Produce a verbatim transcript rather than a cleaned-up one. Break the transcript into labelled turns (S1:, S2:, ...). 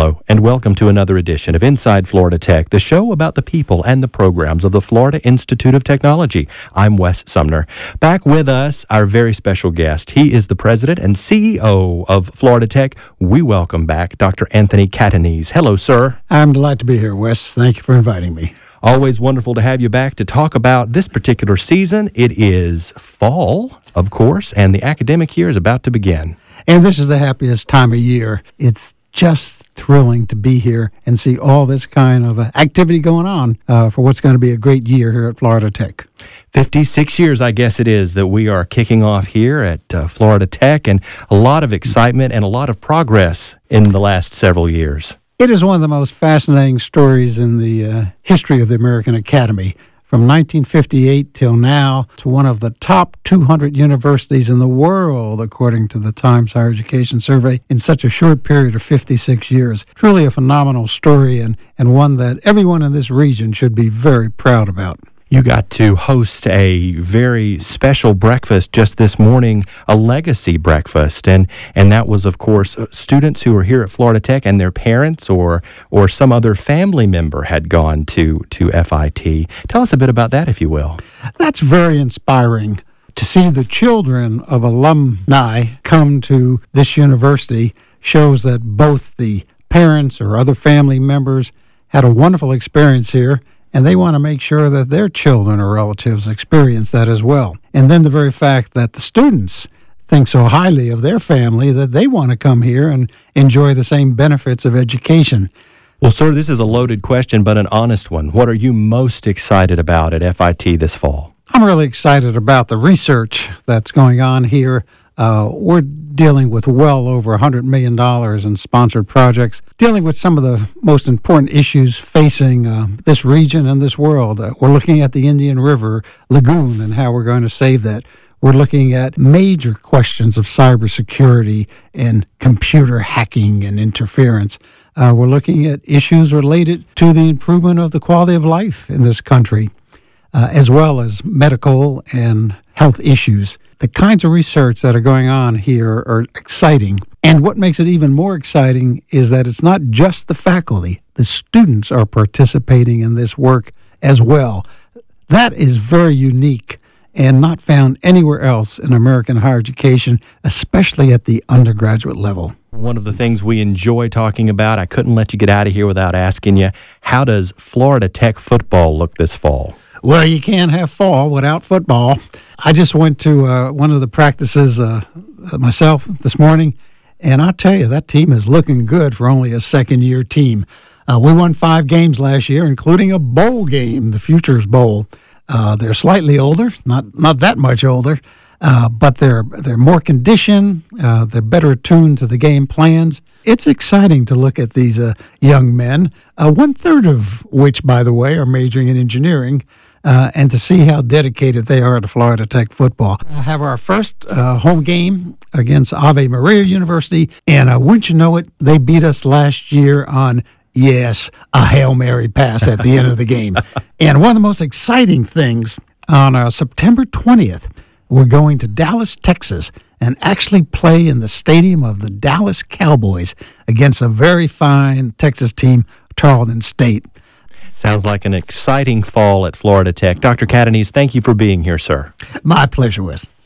S1: Hello, and welcome to another edition of Inside Florida Tech, the show about the people and the programs of the Florida Institute of Technology. I'm Wes Sumner. Back with us, our very special guest. He is the president and C E O of Florida Tech. We welcome back Doctor Anthony Catanese. Hello, sir.
S2: I'm delighted to be here, Wes. Thank you for inviting me.
S1: Always wonderful to have you back to talk about this particular season. It is fall, of course, and the academic year is about to begin.
S2: And this is the happiest time of year. It's just thrilling to be here and see all this kind of uh, activity going on uh, for what's going to be a great year here at Florida Tech.
S1: fifty-six years, I guess it is, that we are kicking off here at uh, Florida Tech, and a lot of excitement and a lot of progress in the last several years.
S2: It is one of the most fascinating stories in the uh, history of the American Academy. From nineteen fifty-eight till now, to one of the top two hundred universities in the world, according to the Times Higher Education Survey, in such a short period of fifty-six years. Truly a phenomenal story, and, and one that everyone in this region should be very proud about.
S1: You got to host a very special breakfast just this morning, a legacy breakfast, and and that was, of course, students who are here at Florida Tech and their parents or or some other family member had gone to, to F I T. Tell us a bit about that, if you will.
S2: That's very inspiring to see the children of alumni come to this university. Shows that both the parents or other family members had a wonderful experience here, and they want to make sure that their children or relatives experience that as well. And then the very fact that the students think so highly of their family that they want to come here and enjoy the same benefits of education.
S1: Well, sir, this is a loaded question, but an honest one. What are you most excited about at F I T this fall?
S2: I'm really excited about the research that's going on here. Uh, we're dealing with well over one hundred million dollars in sponsored projects, dealing with some of the most important issues facing uh, this region and this world. Uh, we're looking at the Indian River Lagoon and how we're going to save that. We're looking at major questions of cybersecurity and computer hacking and interference. Uh, we're looking at issues related to the improvement of the quality of life in this country, uh, as well as medical and health issues. The kinds of research that are going on here are exciting. And what makes it even more exciting is that it's not just the faculty. The students are participating in this work as well. That is very unique and not found anywhere else in American higher education, especially at the undergraduate level.
S1: One of the things we enjoy talking about, I couldn't let you get out of here without asking you, how does Florida Tech football look this fall?
S2: Well, you can't have fall without football. I just went to uh, one of the practices uh, myself this morning, and I'll tell you, that team is looking good for only a second-year team. Uh, we won five games last year, including a bowl game, the Futures Bowl. Uh, they're slightly older, not not that much older, uh, but they're they're more conditioned. Uh, they're better attuned to the game plans. It's exciting to look at these uh, young men, uh, one-third of which, by the way, are majoring in engineering. Uh, and to see how dedicated they are to Florida Tech football. We'll have our first uh, home game against Ave Maria University, and uh, wouldn't you know it, they beat us last year on, yes, a Hail Mary pass at the end of the game. And one of the most exciting things, on uh, September twentieth, we're going to Dallas, Texas, and actually play in the stadium of the Dallas Cowboys against a very fine Texas team, Tarleton State.
S1: Sounds like an exciting fall at Florida Tech. Doctor Catanese, thank you for being here, sir.
S2: My pleasure, Wes.